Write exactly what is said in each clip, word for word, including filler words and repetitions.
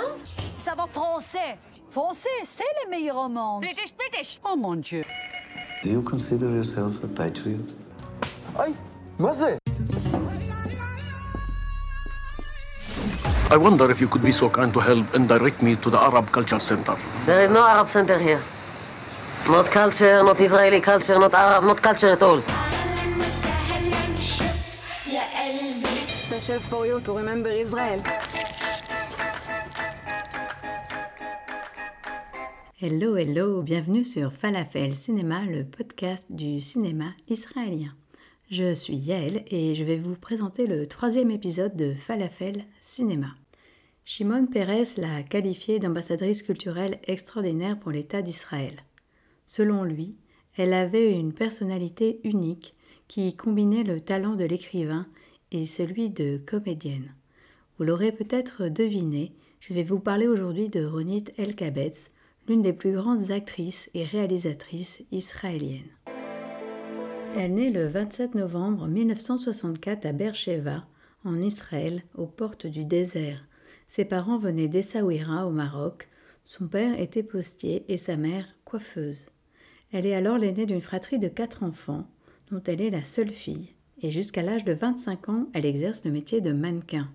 Ça va français. Français, c'est le meilleur au monde. British, British. Oh mon Dieu. Do you consider yourself a patriot? Ay, מה זה? I wonder if you could be so kind to help and direct me to the Arab Culture Center. There is no Arab center here. Not culture, not Israeli culture, not Arab, not culture at all. Special for you to remember Israel. Hello, hello, bienvenue sur Falafel Cinéma, le podcast du cinéma israélien. Je suis Yael et je vais vous présenter le troisième épisode de Falafel Cinéma. Shimon Peres l'a qualifiée d'ambassadrice culturelle extraordinaire pour l'État d'Israël. Selon lui, elle avait une personnalité unique qui combinait le talent de l'écrivain et celui de comédienne. Vous l'aurez peut-être deviné, je vais vous parler aujourd'hui de Ronit Elkabetz, l'une des plus grandes actrices et réalisatrices israéliennes. Elle naît le vingt-sept novembre mille neuf cent soixante-quatre à Beersheva, en Israël, aux portes du désert. Ses parents venaient d'Essaouira, au Maroc. Son père était postier et sa mère coiffeuse. Elle est alors l'aînée d'une fratrie de quatre enfants, dont elle est la seule fille. Et jusqu'à l'âge de vingt-cinq ans, elle exerce le métier de mannequin.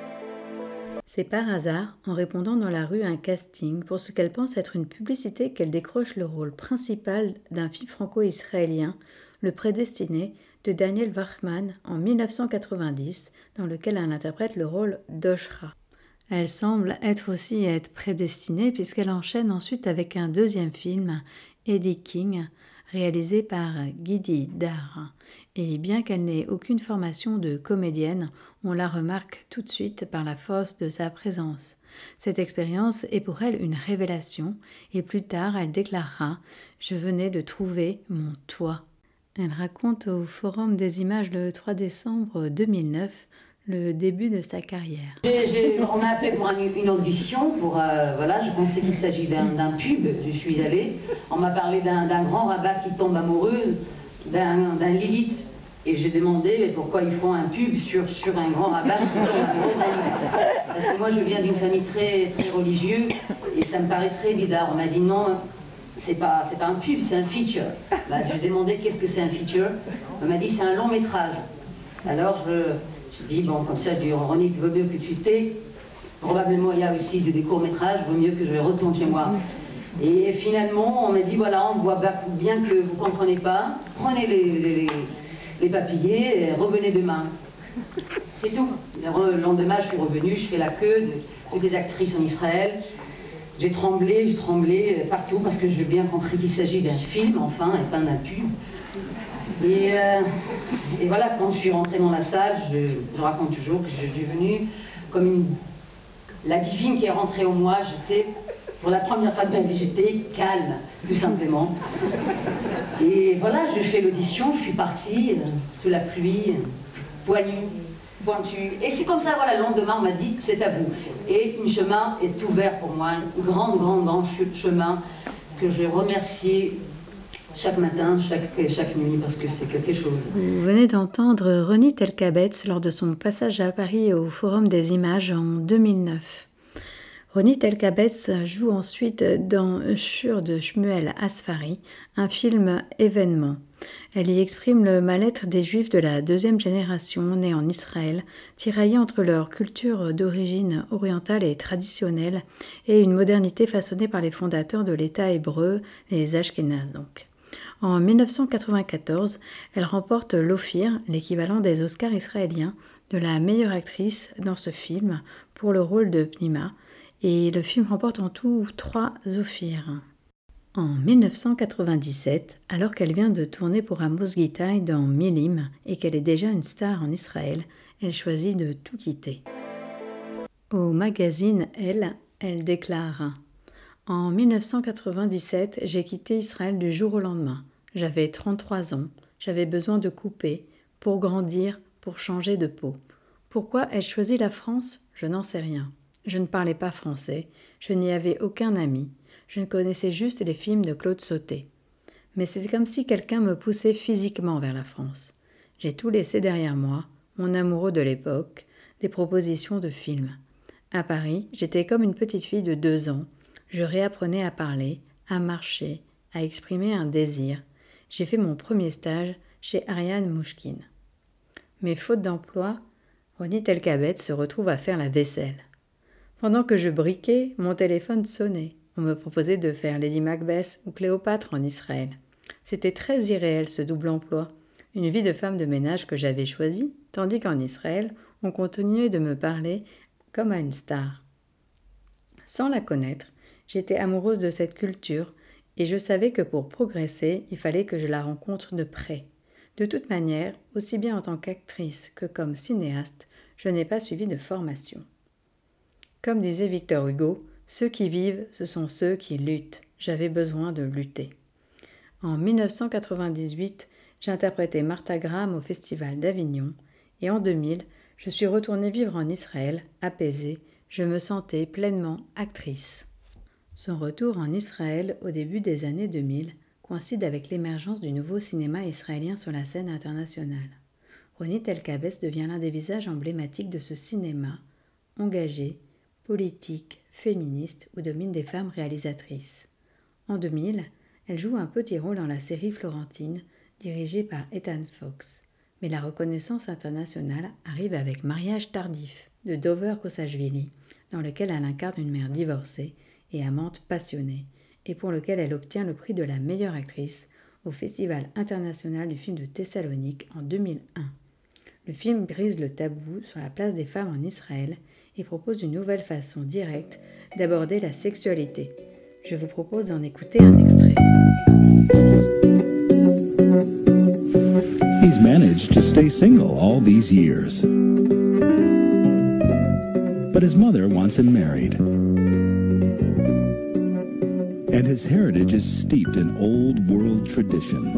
C'est par hasard, en répondant dans la rue à un casting pour ce qu'elle pense être une publicité, qu'elle décroche le rôle principal d'un film franco-israélien, Le Prédestiné, de Daniel Wachman en mille neuf cent quatre-vingt-dix, dans lequel elle interprète le rôle d'Oshra. Elle semble être aussi être prédestinée puisqu'elle enchaîne ensuite avec un deuxième film, Eddie King, réalisé par Gidi Dar. Et bien qu'elle n'ait aucune formation de comédienne, on la remarque tout de suite par la force de sa présence. Cette expérience est pour elle une révélation et plus tard elle déclarera « Je venais de trouver mon toit ». Elle raconte au Forum des images le trois décembre deux mille neuf le début de sa carrière. J'ai, j'ai, on m'a appelé pour un, une audition, pour, euh, voilà, je pensais qu'il s'agit d'un, d'un pub, je suis allée. On m'a parlé d'un, d'un grand rabat qui tombe amoureux, d'un, d'un Lilith. Et j'ai demandé mais pourquoi ils font un pub sur, sur un grand rabat qui tombe amoureux d'un Lilith. Parce que moi je viens d'une famille très, très religieuse et ça me paraît très bizarre. On m'a dit non, c'est pas, c'est pas un pub, c'est un feature. Bah, j'ai demandé qu'est-ce que c'est un feature. On m'a dit c'est un long métrage. Alors je... Je dis, bon, comme ça, du Ronit, vaut mieux que tu t'aies. Probablement, il y a aussi des courts-métrages, vaut mieux que je retourne chez moi. Et finalement, on m'a dit, voilà, on voit bien que vous ne comprenez pas. Prenez les, les, les papiers et revenez demain. C'est tout. Le lendemain, je suis revenue, je fais la queue de toutes les actrices en Israël. J'ai tremblé, j'ai tremblé partout parce que j'ai bien compris qu'il s'agit d'un film, enfin, et pas d'un pub. Et, euh, et voilà, quand je suis rentrée dans la salle, je, je raconte toujours que je suis venue comme une, la divine qui est rentrée en moi. J'étais, pour la première fois de ma vie, j'étais calme, tout simplement. Et voilà, je fais l'audition, je suis partie euh, sous la pluie, poignue, pointue. Et c'est comme ça, voilà, le lendemain, on m'a dit, c'est à vous. Et un chemin est ouvert pour moi, un grand, grand, grand chemin que je remercie chaque matin, chaque, chaque nuit, parce que c'est quelque chose. Vous venez d'entendre Ronit Elkabetz lors de son passage à Paris au Forum des images en deux mille neuf. Ronit Elkabetz joue ensuite dans Shur de Shmuel Asfari, un film événement. Elle y exprime le mal-être des Juifs de la deuxième génération nés en Israël, tiraillés entre leur culture d'origine orientale et traditionnelle et une modernité façonnée par les fondateurs de l'État hébreu, les Ashkénazes donc. En mille neuf cent quatre-vingt-quatorze, elle remporte l'Ophir, l'équivalent des Oscars israéliens, de la meilleure actrice dans ce film pour le rôle de Pnima, et le film remporte en tout trois Ophirs. En mille neuf cent quatre-vingt-dix-sept, alors qu'elle vient de tourner pour Amos Gitaï dans Milim et qu'elle est déjà une star en Israël, elle choisit de tout quitter. Au magazine Elle, elle déclare « En mille neuf cent quatre-vingt-dix-sept, j'ai quitté Israël du jour au lendemain. J'avais trente-trois ans, j'avais besoin de couper, pour grandir, pour changer de peau. Pourquoi ai-je choisi la France ? Je n'en sais rien. Je ne parlais pas français, je n'y avais aucun ami, je ne connaissais juste les films de Claude Sautet. Mais c'est comme si quelqu'un me poussait physiquement vers la France. J'ai tout laissé derrière moi, mon amoureux de l'époque, des propositions de films. À Paris, j'étais comme une petite fille de deux ans. Je réapprenais à parler, à marcher, à exprimer un désir. J'ai fait mon premier stage chez Ariane Mouchkine. Mais faute d'emploi, Ronit El-Kabetz se retrouve à faire la vaisselle. Pendant que je briquais, mon téléphone sonnait. On me proposait de faire Lady Macbeth ou Cléopâtre en Israël. C'était très irréel ce double emploi, une vie de femme de ménage que j'avais choisie, tandis qu'en Israël, on continuait de me parler comme à une star. Sans la connaître, j'étais amoureuse de cette culture et je savais que pour progresser, il fallait que je la rencontre de près. De toute manière, aussi bien en tant qu'actrice que comme cinéaste, je n'ai pas suivi de formation. Comme disait Victor Hugo, ceux qui vivent, ce sont ceux qui luttent. J'avais besoin de lutter. En mille neuf cent quatre-vingt-dix-huit, j'ai interprété Martha Graham au Festival d'Avignon et en deux mille, je suis retournée vivre en Israël, apaisée, je me sentais pleinement actrice. Son retour en Israël au début des années deux mille coïncide avec l'émergence du nouveau cinéma israélien sur la scène internationale. Ronit El-Kabetz devient l'un des visages emblématiques de ce cinéma, engagé, politique, féministe, où dominent des femmes réalisatrices. En deux mille, elle joue un petit rôle dans la série Florentine, dirigée par Ethan Fox. Mais la reconnaissance internationale arrive avec Mariage tardif de Dover Kosashvili, dans lequel elle incarne une mère divorcée et amante passionnée, et pour lequel elle obtient le prix de la meilleure actrice au Festival international du film de Thessalonique en deux mille un. Le film brise le tabou sur la place des femmes en Israël et propose une nouvelle façon directe d'aborder la sexualité. Je vous propose d'en écouter un extrait. He's managed to stay single all these years. But his mother wants him married. And his heritage is steeped in old world tradition.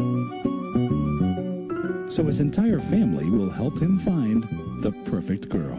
So his entire family will help him find the perfect girl.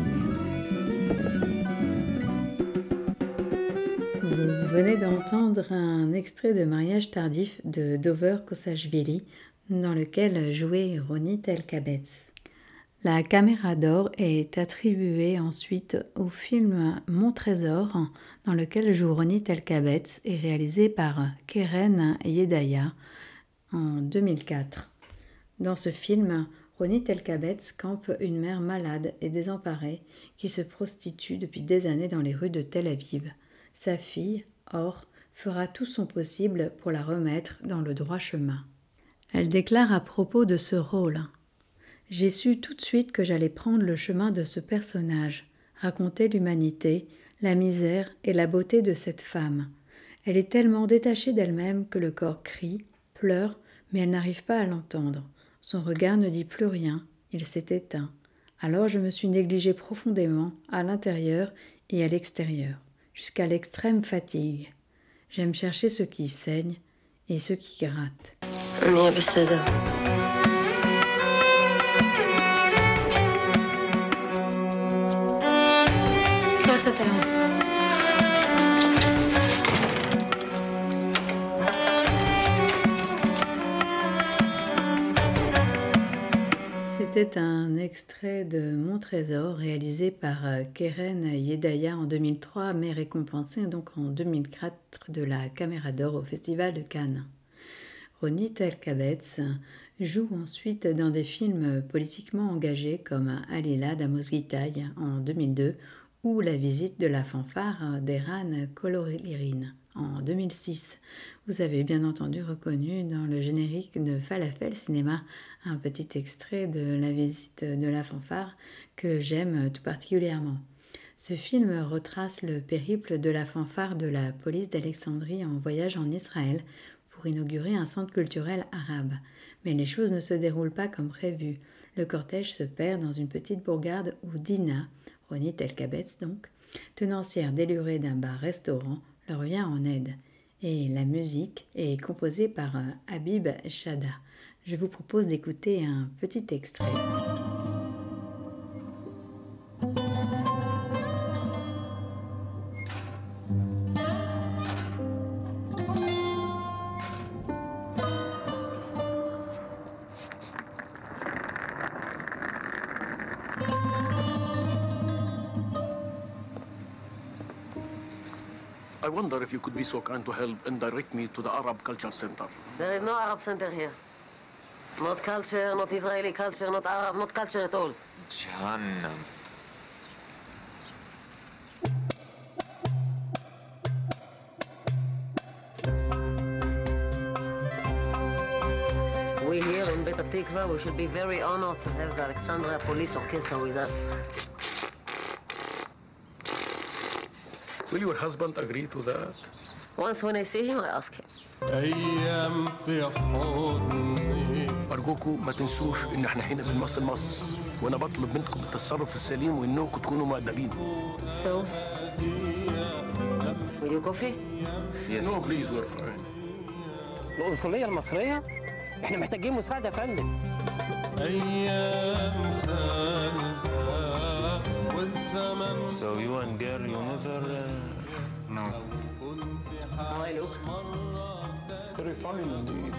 Vous venez d'entendre un extrait de Mariage tardif de Dover Kosashvili, dans lequel jouait Ronit El-Kabetz. La caméra d'or est attribuée ensuite au film Mon Trésor, dans lequel joue Ronit El-Kabetz et réalisé par Keren Yedaya en deux mille quatre. Dans ce film, Ronit El-Kabetz campe une mère malade et désemparée qui se prostitue depuis des années dans les rues de Tel Aviv. Sa fille, Or, fera tout son possible pour la remettre dans le droit chemin. Elle déclare à propos de ce rôle: « J'ai su tout de suite que j'allais prendre le chemin de ce personnage, raconter l'humanité, la misère et la beauté de cette femme. Elle est tellement détachée d'elle-même que le corps crie, pleure, mais elle n'arrive pas à l'entendre. Son regard ne dit plus rien, il s'est éteint. Alors je me suis négligée profondément à l'intérieur et à l'extérieur, jusqu'à l'extrême fatigue. J'aime chercher ce qui saigne et ce qui gratte. » אני בסדר. לא יוצאת היום. C'était un extrait de Mon Trésor réalisé par Keren Yedaya en deux mille trois, mais récompensé donc en deux mille quatre de la Caméra d'Or au Festival de Cannes. Ronit El-Kabetz joue ensuite dans des films politiquement engagés comme Alila d'Amos Gitaï en deux mille deux ou La visite de la fanfare d'Eran Kololirin en deux mille six. Vous avez bien entendu reconnu dans le générique de Falafel Cinéma un petit extrait de La visite de la fanfare que j'aime tout particulièrement. Ce film retrace le périple de la fanfare de la police d'Alexandrie en voyage en Israël pour inaugurer un centre culturel arabe. Mais les choses ne se déroulent pas comme prévu. Le cortège se perd dans une petite bourgade où Dina, Ronit El-Kabetz donc, tenancière délurée d'un bar-restaurant, leur vient en aide. Et la musique est composée par Habib Shada. Je vous propose d'écouter un petit extrait. I wonder if you could be so kind to help and direct me to the Arab Culture Center. There is no Arab center here. Not culture, not Israeli culture, not Arab, not culture at all. Jahannam. We here in Bet Tikva, we should be very honored to have the Alexandria Police Orchestra with us. Will your husband agree to that? Once when I see him, I ask him. أرجوكم ما تنسوش إن إحنا هنا بنمثل مصر، وأنا بطلب منكم التصرف السليم وإنكم تكونوا مؤدبين. So, will you coffee? Yes. No, please, we're fine. القنصلية المصرية؟ إحنا محتاجين مساعدة يا فندم. So you and girl, you never... Uh... No. How I look? Very fine indeed.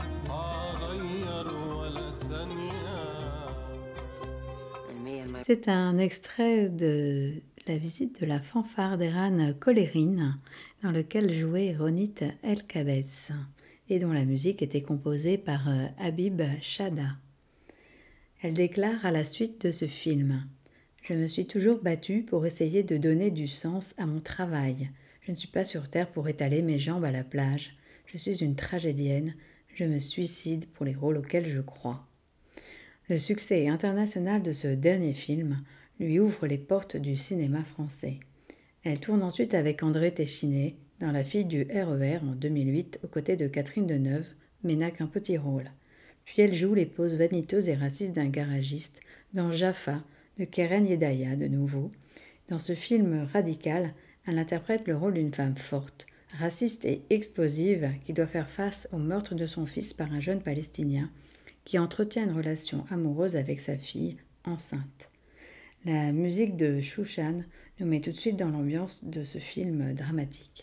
C'est un extrait de la visite de la fanfare d'Eran Colérine, dans lequel jouait Ronit Elkabès, et dont la musique était composée par Habib Chada. Elle déclare à la suite de ce film « Je me suis toujours battue pour essayer de donner du sens à mon travail. Je ne suis pas sur terre pour étaler mes jambes à la plage. Je suis une tragédienne. Je me suicide pour les rôles auxquels je crois. » Le succès international de ce dernier film lui ouvre les portes du cinéma français. Elle tourne ensuite avec André Téchiné dans La fille du R E R en deux mille huit aux côtés de Catherine Deneuve, mais n'a qu'un petit rôle. Puis elle joue l'épouse vaniteuse et raciste d'un garagiste dans Jaffa de Keren Yedaya de nouveau. Dans ce film radical, elle interprète le rôle d'une femme forte, raciste et explosive qui doit faire face au meurtre de son fils par un jeune Palestinien qui entretient une relation amoureuse avec sa fille enceinte. La musique de Shushan nous met tout de suite dans l'ambiance de ce film dramatique.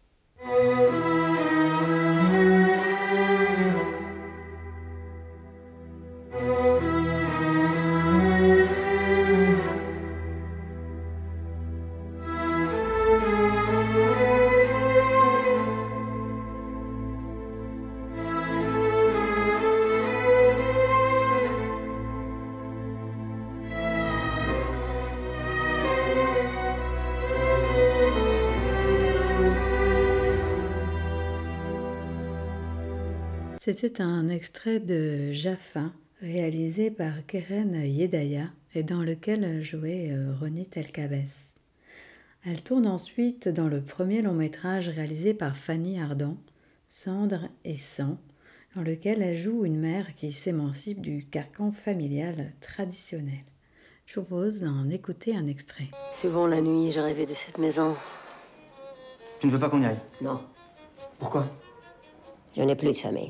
C'était un extrait de Jaffa, réalisé par Keren Yedaya et dans lequel jouait Ronit Elkabès. Elle tourne ensuite dans le premier long-métrage réalisé par Fanny Ardant, Cendre et sang, dans lequel elle joue une mère qui s'émancipe du carcan familial traditionnel. Je vous propose d'en écouter un extrait. Souvent la nuit, j'ai rêvé de cette maison. Tu ne veux pas qu'on y aille? Non. Pourquoi? Je n'ai plus de famille.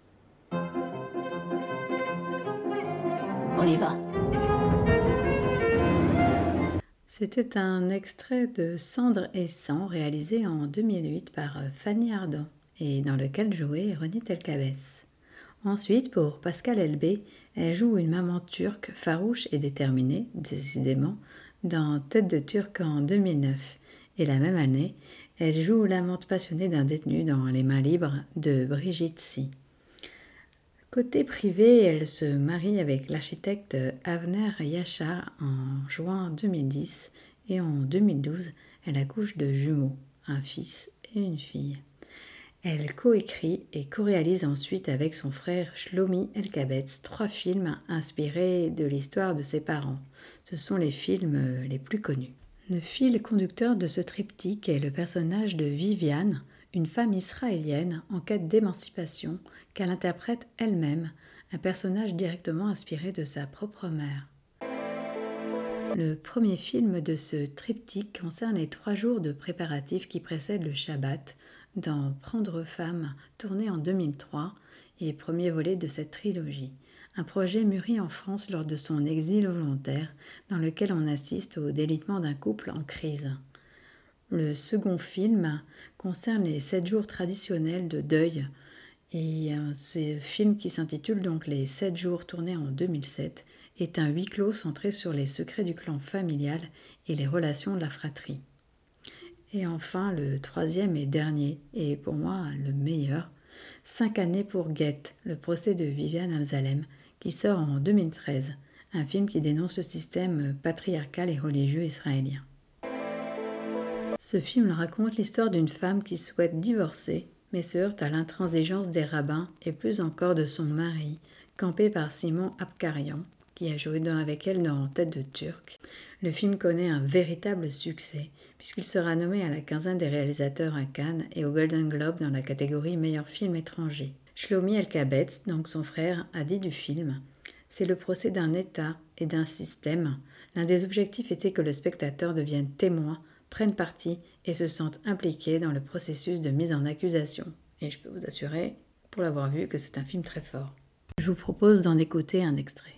On y va. C'était un extrait de Cendre et sang réalisé en deux mille huit par Fanny Ardant et dans lequel jouait Ronit Elkabès. Ensuite, pour Pascal Elbé, elle joue une maman turque farouche et déterminée, décidément, dans Tête de Turc en deux mille neuf. Et la même année, elle joue l'amante passionnée d'un détenu dans Les mains libres de Brigitte Si. Côté privé, elle se marie avec l'architecte Avner Yachar en juin deux mille dix et en deux mille douze, elle accouche de jumeaux, un fils et une fille. Elle coécrit et co-réalise ensuite avec son frère Shlomi Elkabetz trois films inspirés de l'histoire de ses parents. Ce sont les films les plus connus. Le fil conducteur de ce triptyque est le personnage de Viviane, une femme israélienne en quête d'émancipation qu'elle interprète elle-même, un personnage directement inspiré de sa propre mère. Le premier film de ce triptyque concerne les trois jours de préparatifs qui précèdent le Shabbat dans Prendre femme, tourné en deux mille trois, et premier volet de cette trilogie. Un projet mûri en France lors de son exil volontaire, dans lequel on assiste au délitement d'un couple en crise. Le second film concerne les sept jours traditionnels de deuil, et ce film qui s'intitule donc Les sept jours tournés en deux mille sept est un huis clos centré sur les secrets du clan familial et les relations de la fratrie. Et enfin, le troisième et dernier, et pour moi le meilleur, Cinq années pour Get, le procès de Viviane Amsalem, qui sort en deux mille treize, un film qui dénonce le système patriarcal et religieux israélien. Ce film raconte l'histoire d'une femme qui souhaite divorcer, mais se heurte à l'intransigeance des rabbins et plus encore de son mari, campé par Simon Abkarian, qui a joué dans, avec elle dans Tête de Turc. Le film connaît un véritable succès, puisqu'il sera nommé à la quinzaine des réalisateurs à Cannes et au Golden Globe dans la catégorie meilleur film étranger. Shlomi Elkabetz, donc son frère, a dit du film « C'est le procès d'un État et d'un système. L'un des objectifs était que le spectateur devienne témoin, prenne parti et se sente impliqué dans le processus de mise en accusation. » Et je peux vous assurer, pour l'avoir vu, que c'est un film très fort. Je vous propose d'en écouter un extrait.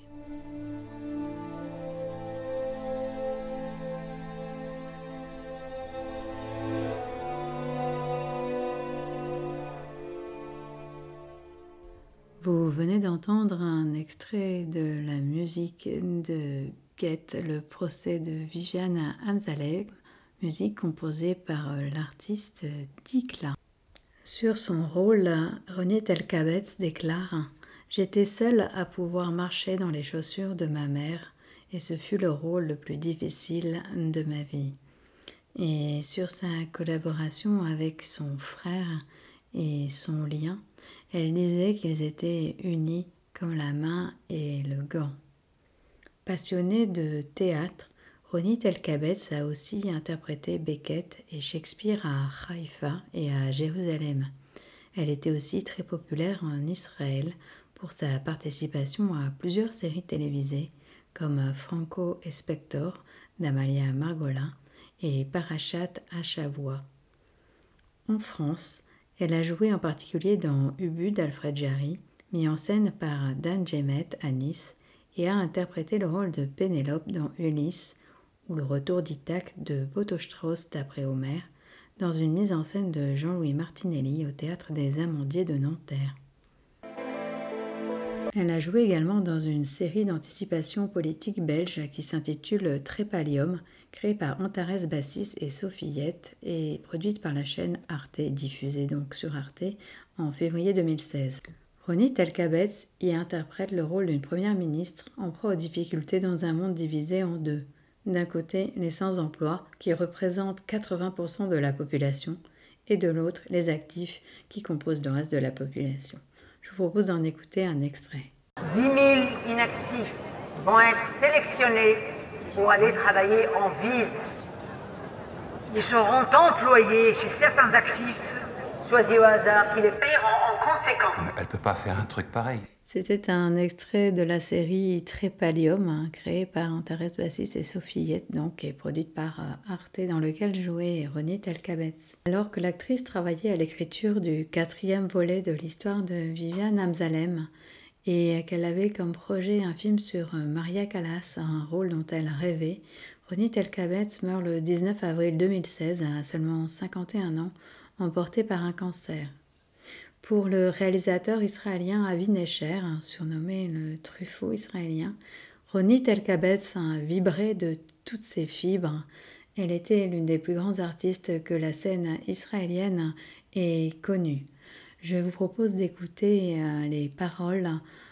Vous venez d'entendre un extrait de la musique de Get, le procès de Viviane Amsalem, musique composée par l'artiste Dikla. Sur son rôle, Ronit Elkabetz déclare « J'étais seule à pouvoir marcher dans les chaussures de ma mère et ce fut le rôle le plus difficile de ma vie. » Et sur sa collaboration avec son frère et son lien, elle disait qu'ils étaient unis comme la main et le gant. Passionnée de théâtre, Ronit Elkabetz a aussi interprété Beckett et Shakespeare à Haïfa et à Jérusalem. Elle était aussi très populaire en Israël pour sa participation à plusieurs séries télévisées comme Franco et Spector d'Amalia Margolin et Parashat Hashavua. En France, elle a joué en particulier dans Ubu d'Alfred Jarry, mis en scène par Dan Jemet à Nice, et a interprété le rôle de Pénélope dans Ulysse ou le retour d'Ithaque de Boto-Strauss d'après Homère, dans une mise en scène de Jean-Louis Martinelli au Théâtre des Amandiers de Nanterre. Elle a joué également dans une série d'anticipation politique belge qui s'intitule Trépalium, créée par Antares Bassis et Sophillette et produite par la chaîne Arte, diffusée donc sur Arte en février deux mille seize. Ronit Elkabetz y interprète le rôle d'une première ministre en proie aux difficultés dans un monde divisé en deux. D'un côté, les sans-emploi, qui représentent quatre-vingts pour cent de la population, et de l'autre, les actifs, qui composent le reste de la population. Je vous propose d'en écouter un extrait. dix mille inactifs vont être sélectionnés pour aller travailler en ville. Ils seront employés chez certains actifs, choisis au hasard, qui les paieront en conséquence. Elle ne peut pas faire un truc pareil. C'était un extrait de la série Trépalium, hein, créée par Antares Bassis et Sophillette, donc, et produite par Arte, dans lequel jouait Ronit Elkabetz. Alors que l'actrice travaillait à l'écriture du quatrième volet de l'histoire de Viviane Amsalem, et qu'elle avait comme projet un film sur Maria Callas, un rôle dont elle rêvait, Ronit Elkabetz meurt le dix-neuf avril deux mille seize, à seulement cinquante et un ans, emportée par un cancer. Pour le réalisateur israélien Avi Necher, surnommé le Truffaut israélien, Ronit Elkabetz a vibré de toutes ses fibres. Elle était l'une des plus grandes artistes que la scène israélienne ait connue. Je vous propose d'écouter les paroles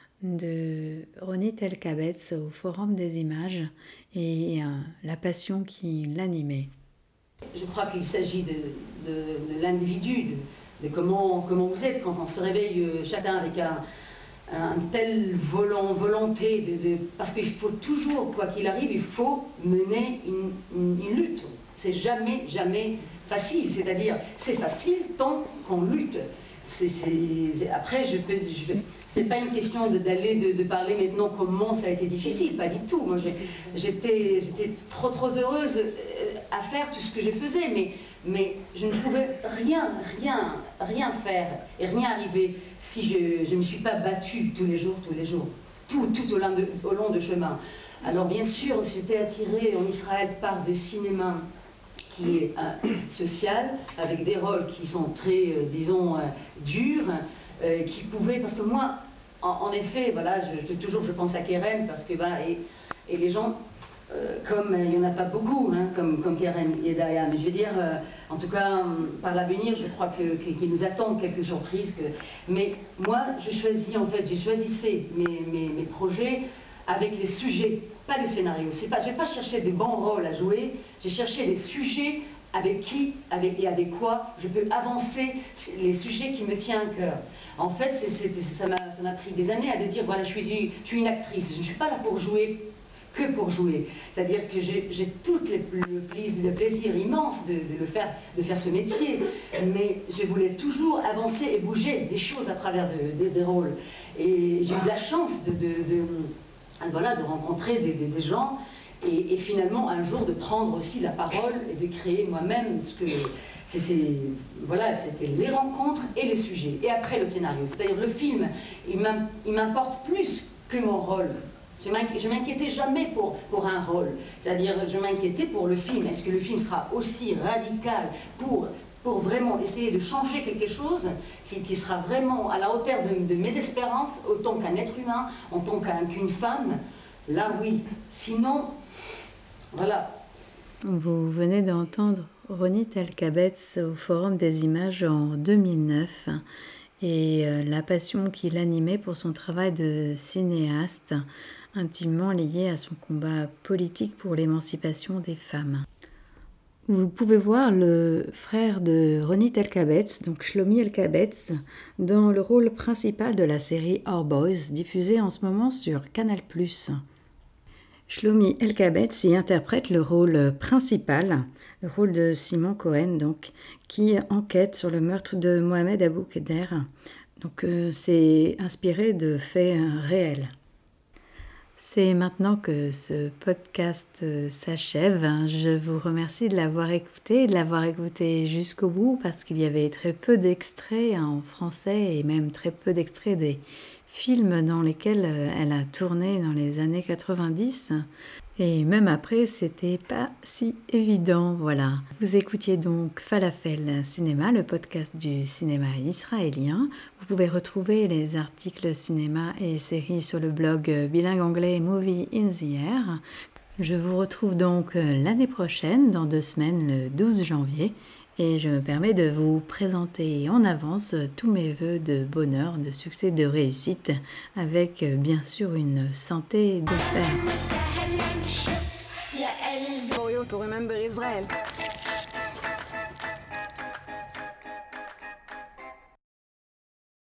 de Ronit Elkabetz au Forum des Images et la passion qui l'animait. Je crois qu'il s'agit de, de, de l'individu, de, de comment, comment vous êtes quand on se réveille chacun avec un, un tel volant, volonté, de, de, parce qu'il faut toujours, quoi qu'il arrive, il faut mener une, une, une lutte. C'est jamais, jamais facile, c'est-à-dire c'est facile tant qu'on lutte. C'est, c'est, après, je peux, je, c'est pas une question de, d'aller, de, de parler maintenant comment ça a été difficile, pas du tout. Moi, j'étais, j'étais trop, trop heureuse à faire tout ce que je faisais, mais, mais je ne pouvais rien, rien, rien faire et rien arriver si je ne me suis pas battue tous les jours, tous les jours, tout, tout au long de, au long de chemin. Alors, bien sûr, j'étais attirée en Israël par le cinéma qui est euh, social, avec des rôles qui sont très, euh, disons, euh, durs, euh, qui pouvaient, parce que moi, en, en effet, voilà, je, je, toujours je pense à Keren, parce que, voilà, et, et les gens euh, comme il n'y en a pas beaucoup, hein, comme, comme Keren et Daya, mais je veux dire, euh, en tout cas, par l'avenir, je crois que, que, qu'il nous attend quelques surprises. Que... Mais moi, je choisis, en fait, j'ai choisissé mes, mes, mes projets avec les sujets, pas le scénario. C'est pas, je n'ai pas cherché de bons rôles à jouer, j'ai cherché les sujets avec qui avec, et avec quoi je peux avancer les sujets qui me tiennent à cœur. En fait, c'est, c'est, ça, m'a, ça m'a pris des années à de dire, voilà, je suis, je suis une actrice, je ne suis pas là pour jouer que pour jouer. C'est-à-dire que j'ai, j'ai tout le, le, le plaisir immense de, de, le faire, de faire ce métier, mais je voulais toujours avancer et bouger des choses à travers de, de, des rôles. Et j'ai eu de la chance de, de, de, voilà, de rencontrer des, des, des gens et, et finalement un jour de prendre aussi la parole et de créer moi-même ce que... C'est, c'est, voilà, c'était les rencontres et le sujet. Et après le scénario. C'est-à-dire le film, il, m'im, il m'importe plus que mon rôle. Je ne m'inquiétais jamais pour, pour un rôle. C'est-à-dire, je m'inquiétais pour le film. Est-ce que le film sera aussi radical pour, pour vraiment essayer de changer quelque chose qui, qui sera vraiment à la hauteur de, de mes espérances, autant qu'un être humain, en tant qu'un, qu'une femme? Là, oui. Sinon, voilà. Vous venez d'entendre Ronit El-Kabetz au Forum des Images en deux mille neuf et la passion qui l'animait pour son travail de cinéaste, intimement lié à son combat politique pour l'émancipation des femmes. Vous pouvez voir le frère de Ronit El-Kabetz, donc Shlomi El-Kabetz, dans le rôle principal de la série Our Boys, diffusée en ce moment sur Canal plus. Shlomi El-Kabetz y interprète le rôle principal, le rôle de Simon Cohen, donc, qui enquête sur le meurtre de Mohamed Abou Kheder. Donc, euh, c'est inspiré de faits réels. C'est maintenant que ce podcast s'achève. Je vous remercie de l'avoir écouté, de l'avoir écouté jusqu'au bout, parce qu'il y avait très peu d'extraits en français et même très peu d'extraits des films dans lesquels elle a tourné dans les années quatre-vingt-dix. Et même après, c'était pas si évident, voilà. Vous écoutiez donc Falafel Cinéma, le podcast du cinéma israélien. Vous pouvez retrouver les articles cinéma et séries sur le blog bilingue anglais Movie in the Air. Je vous retrouve donc l'année prochaine, dans deux semaines, le douze janvier. Et je me permets de vous présenter en avance tous mes vœux de bonheur, de succès, de réussite, avec bien sûr une santé de fer. For you to remember Israel.